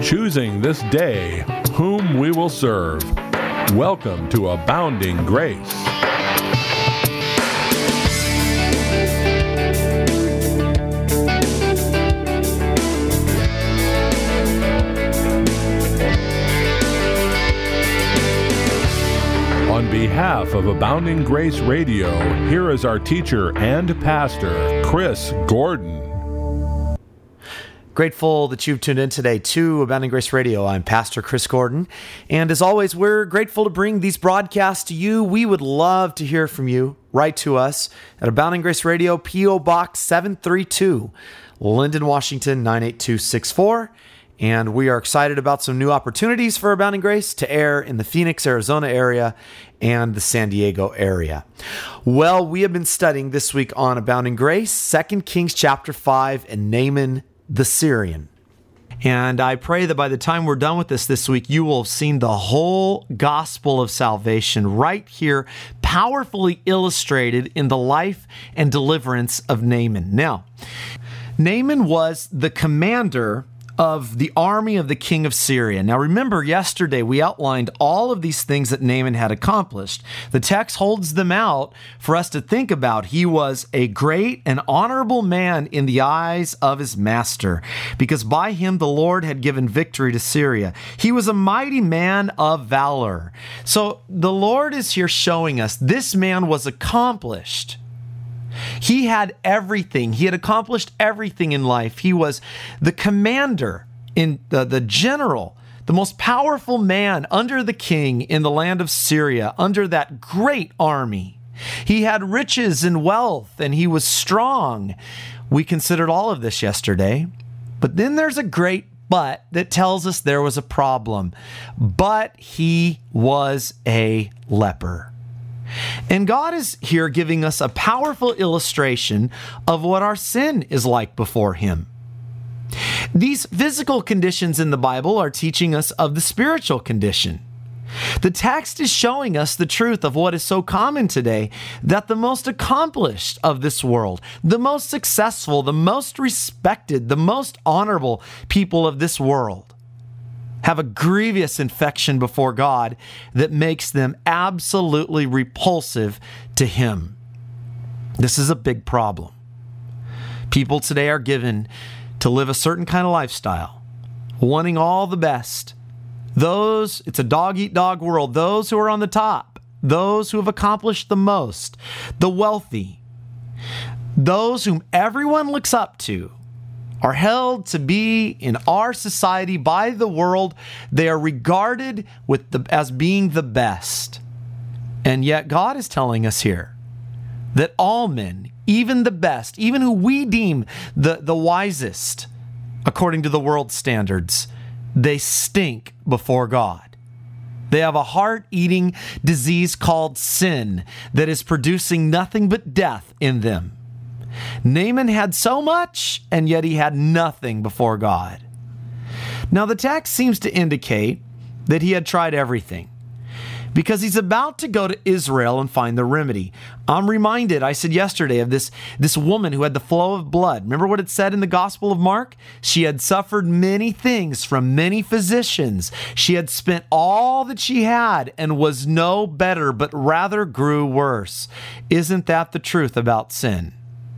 choosing this day whom we will serve. Welcome to Abounding Grace. On behalf of Abounding Grace Radio, here is our teacher and pastor, Chris Gordon. Grateful that you've tuned in today to Abounding Grace Radio. I'm Pastor Chris Gordon, and as always, we're grateful to bring these broadcasts to you. We would love to hear from you. Write to us at Abounding Grace Radio, P.O. Box 732, Linden, Washington 98264. And we are excited about some new opportunities for Abounding Grace to air in the Phoenix, Arizona area and the San Diego area. Well, we have been studying this week on Abounding Grace, 2 Kings chapter 5, and Naaman the Syrian. And I pray that by the time we're done with this week, you will have seen the whole gospel of salvation right here, powerfully illustrated in the life and deliverance of Naaman. Now, Naaman was the commander of the army of the king of Syria. Now remember, yesterday we outlined all of these things that Naaman had accomplished. The text holds them out for us to think about. He was a great and honorable man in the eyes of his master, because by him the Lord had given victory to Syria. He was a mighty man of valor. So the Lord is here showing us this man was accomplished. He had everything. He had accomplished everything in life. He was the commander, in the general, the most powerful man under the king in the land of Syria, under that great army. He had riches and wealth, and he was strong. We considered all of this yesterday. But then there's a great but that tells us there was a problem. But he was a leper. And God is here giving us a powerful illustration of what our sin is like before Him. These physical conditions in the Bible are teaching us of the spiritual condition. The text is showing us the truth of what is so common today, that the most accomplished of this world, the most successful, the most respected, the most honorable people of this world have a grievous infection before God that makes them absolutely repulsive to Him. This is a big problem. People today are given to live a certain kind of lifestyle, wanting all the best. It's a dog-eat-dog world. Those who are on the top, those who have accomplished the most, the wealthy, those whom everyone looks up to, are held to be in our society by the world. They are regarded as being the best. And yet God is telling us here that all men, even the best, even who we deem the wisest, according to the world's standards, they stink before God. They have a heart-eating disease called sin that is producing nothing but death in them. Naaman had so much, and yet he had nothing before God. Now, the text seems to indicate that he had tried everything, because he's about to go to Israel and find the remedy. I'm reminded, I said yesterday, of this woman who had the flow of blood. Remember what it said in the Gospel of Mark? She had suffered many things from many physicians. She had spent all that she had and was no better, but rather grew worse. Isn't that the truth about sin?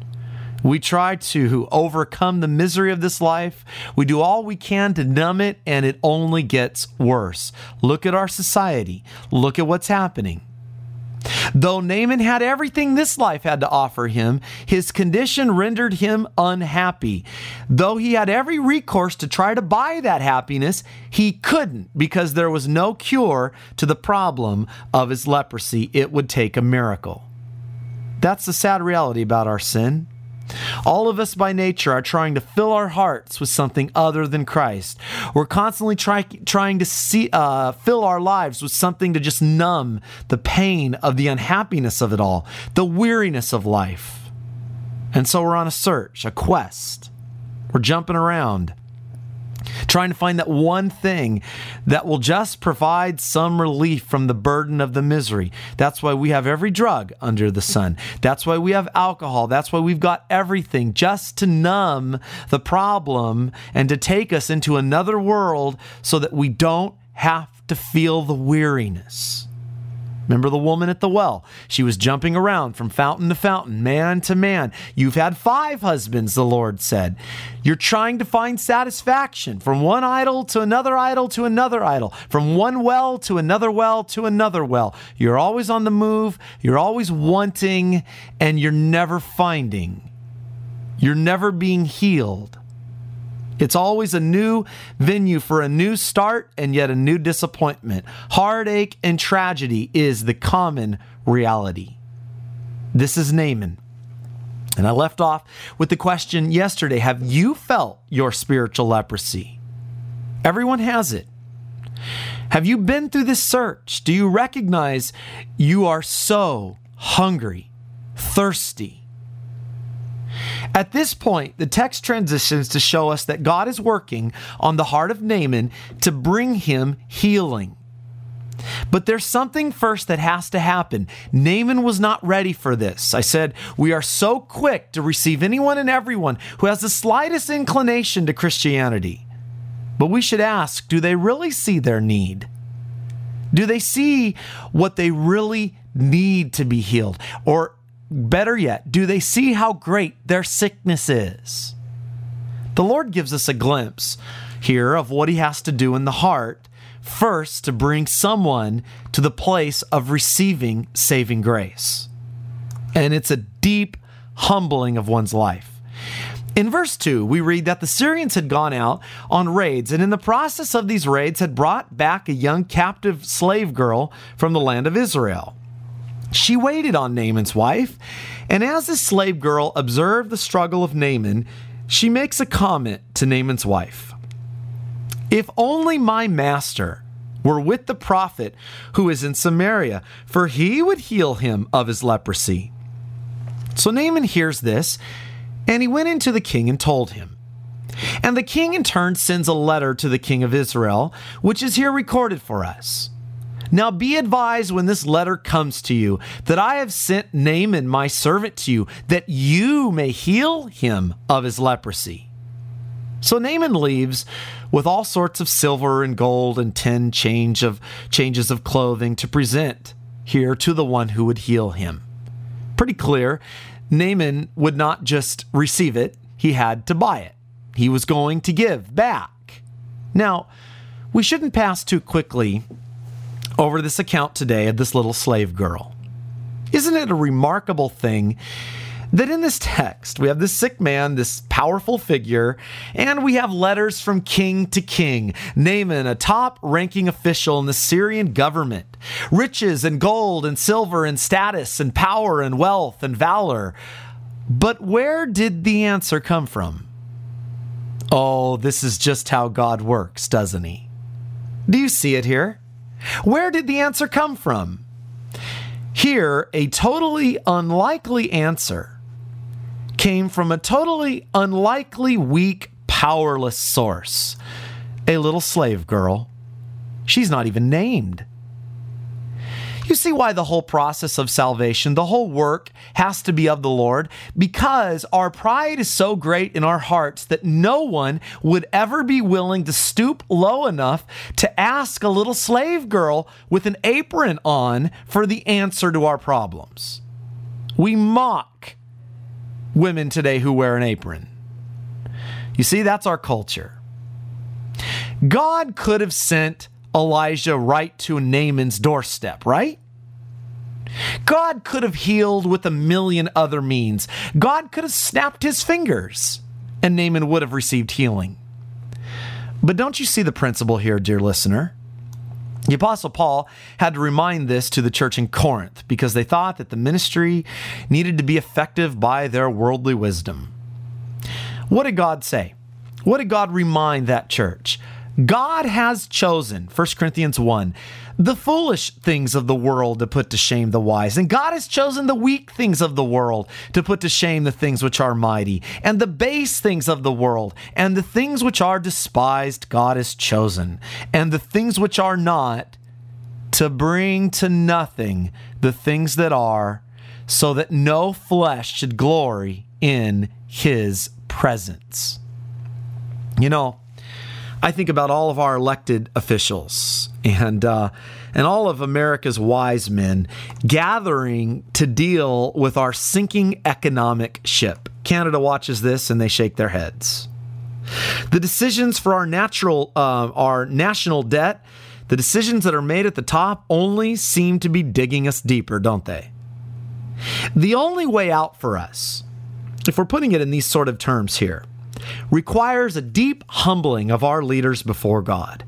We try to overcome the misery of this life. We do all we can to numb it, and it only gets worse. Look at our society. Look at what's happening. Though Naaman had everything this life had to offer him, his condition rendered him unhappy. Though he had every recourse to try to buy that happiness, he couldn't, because there was no cure to the problem of his leprosy. It would take a miracle. That's the sad reality about our sin. All of us by nature are trying to fill our hearts with something other than Christ. We're constantly trying to fill our lives with something to just numb the pain of the unhappiness of it all, the weariness of life. And so we're on a search, a quest. We're jumping around. trying to find that one thing that will just provide some relief from the burden of the misery. That's why we have every drug under the sun. That's why we have alcohol. That's why we've got everything, just to numb the problem and to take us into another world so that we don't have to feel the weariness. Remember the woman at the well? She was jumping around from fountain to fountain, man to man. You've had 5 husbands, the Lord said. You're trying to find satisfaction from one idol to another idol to another idol, from one well to another well to another well. You're always on the move. You're always wanting, and you're never finding. You're never being healed. It's always a new venue for a new start and yet a new disappointment. Heartache and tragedy is the common reality. This is Naaman. And I left off with the question yesterday, have you felt your spiritual leprosy? Everyone has it. Have you been through this search? Do you recognize you are so hungry, thirsty? At this point, the text transitions to show us that God is working on the heart of Naaman to bring him healing. But there's something first that has to happen. Naaman was not ready for this. I said, we are so quick to receive anyone and everyone who has the slightest inclination to Christianity. But we should ask, do they really see their need? Do they see what they really need to be healed? Or better yet, do they see how great their sickness is? The Lord gives us a glimpse here of what he has to do in the heart first to bring someone to the place of receiving saving grace. And it's a deep humbling of one's life. In verse 2, we read that the Syrians had gone out on raids, and in the process of these raids had brought back a young captive slave girl from the land of Israel. She waited on Naaman's wife, and as the slave girl observed the struggle of Naaman, she makes a comment to Naaman's wife. If only my master were with the prophet who is in Samaria, for he would heal him of his leprosy. So Naaman hears this, and he went into the king and told him. And the king in turn sends a letter to the king of Israel, which is here recorded for us. Now be advised when this letter comes to you that I have sent Naaman my servant to you, that you may heal him of his leprosy. So Naaman leaves with all sorts of silver and gold and 10 changes of clothing to present here to the one who would heal him. Pretty clear, Naaman would not just receive it, he had to buy it. He was going to give back. Now, we shouldn't pass too quickly over this account today of this little slave girl. Isn't it a remarkable thing that in this text we have this sick man, this powerful figure, and we have letters from king to king. Naaman, a top-ranking official in the Syrian government, riches and gold and silver and status and power and wealth and valor. But where did the answer come from? Oh, this is just how God works, doesn't he? Do you see it here? Where did the answer come from? Here, a totally unlikely answer came from a totally unlikely, weak, powerless source. A little slave girl. She's not even named. You see why the whole process of salvation, the whole work, has to be of the Lord? Because our pride is so great in our hearts that no one would ever be willing to stoop low enough to ask a little slave girl with an apron on for the answer to our problems. We mock women today who wear an apron. You see, that's our culture. God could have sent Elijah right to Naaman's doorstep, right? God could have healed with 1,000,000 other means. God could have snapped his fingers and Naaman would have received healing. But don't you see the principle here, dear listener? The Apostle Paul had to remind this to the church in Corinth because they thought that the ministry needed to be effective by their worldly wisdom. What did God say? What did God remind that church? God has chosen, 1 Corinthians 1, the foolish things of the world to put to shame the wise. And God has chosen the weak things of the world to put to shame the things which are mighty. And the base things of the world and the things which are despised, God has chosen. And the things which are not, to bring to nothing the things that are, so that no flesh should glory in his presence. You know, I think about all of our elected officials and all of America's wise men gathering to deal with our sinking economic ship. Canada watches this and they shake their heads. The decisions for our national debt, the decisions that are made at the top only seem to be digging us deeper, don't they? The only way out for us, if we're putting it in these sort of terms here, requires a deep humbling of our leaders before God.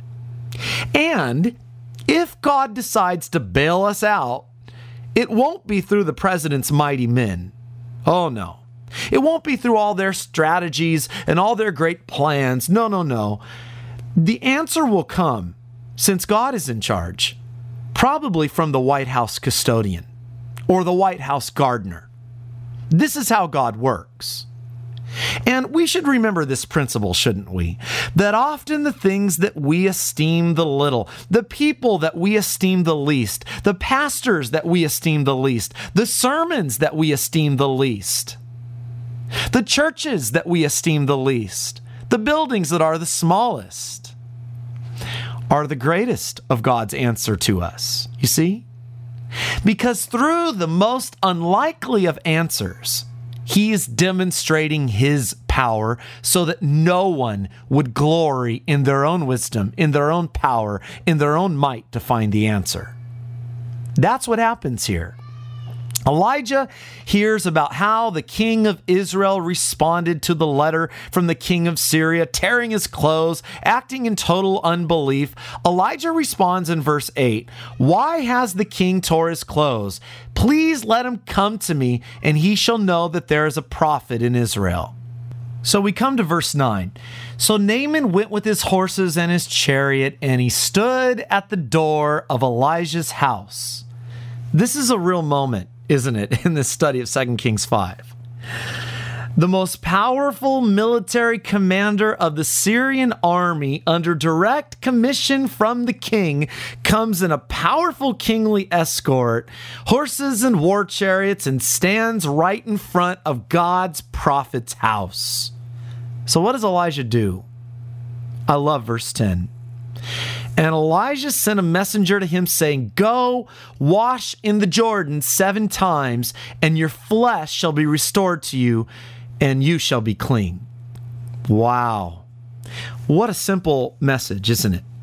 And if God decides to bail us out, it won't be through the president's mighty men. Oh no. It won't be through all their strategies and all their great plans. No. The answer will come, since God is in charge, probably from the White House custodian or the White House gardener. This is how God works. And we should remember this principle, shouldn't we? That often the things that we esteem the little, the people that we esteem the least, the pastors that we esteem the least, the sermons that we esteem the least, the churches that we esteem the least, the buildings that are the smallest, are the greatest of God's answer to us. You see? Because through the most unlikely of answers, he is demonstrating his power so that no one would glory in their own wisdom, in their own power, in their own might to find the answer. That's what happens here. Elijah hears about how the king of Israel responded to the letter from the king of Syria, tearing his clothes, acting in total unbelief. Elijah responds in verse 8, "Why has the king tore his clothes? Please let him come to me, and he shall know that there is a prophet in Israel." So we come to verse 9. So Naaman went with his horses and his chariot, and he stood at the door of Elijah's house. This is a real moment, isn't it, in this study of 2 Kings 5. The most powerful military commander of the Syrian army, under direct commission from the king, comes in a powerful kingly escort, horses and war chariots, and stands right in front of God's prophet's house. So what does Elijah do? I love verse 10. And Elijah sent a messenger to him saying, "Go, wash in the Jordan 7 times, and your flesh shall be restored to you, and you shall be clean." Wow. What a simple message, isn't it?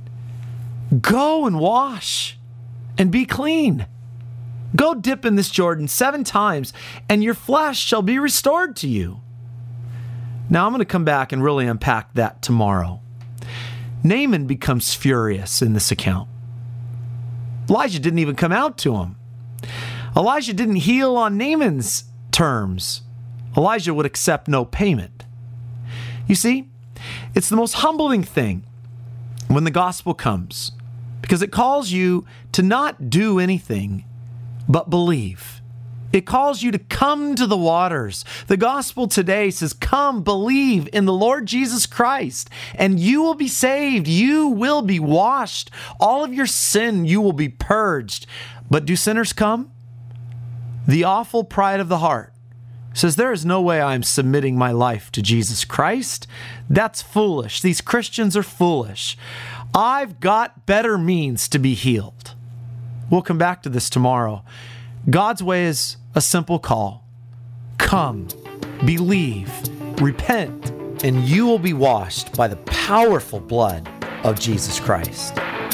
Go and wash and be clean. Go dip in this Jordan 7 times, and your flesh shall be restored to you. Now, I'm going to come back and really unpack that tomorrow. Naaman becomes furious in this account. Elijah didn't even come out to him. Elijah didn't heal on Naaman's terms. Elijah would accept no payment. You see, it's the most humbling thing when the gospel comes, because it calls you to not do anything but believe. It calls you to come to the waters. The gospel today says, come, believe in the Lord Jesus Christ, and you will be saved. You will be washed. All of your sin, you will be purged. But do sinners come? The awful pride of the heart says, there is no way I'm submitting my life to Jesus Christ. That's foolish. These Christians are foolish. I've got better means to be healed. We'll come back to this tomorrow. God's way is a simple call. Come, believe, repent, and you will be washed by the powerful blood of Jesus Christ.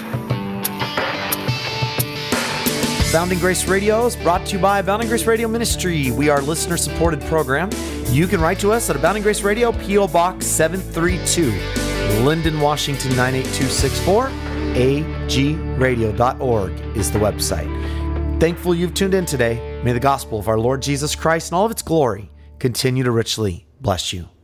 Abounding Grace Radio is brought to you by Abounding Grace Radio Ministry. We are a listener-supported program. You can write to us at Abounding Grace Radio, P.O. Box 732, Linden, Washington 98264. agradio.org is the website. Thankful you've tuned in today. May the gospel of our Lord Jesus Christ and all of its glory continue to richly bless you.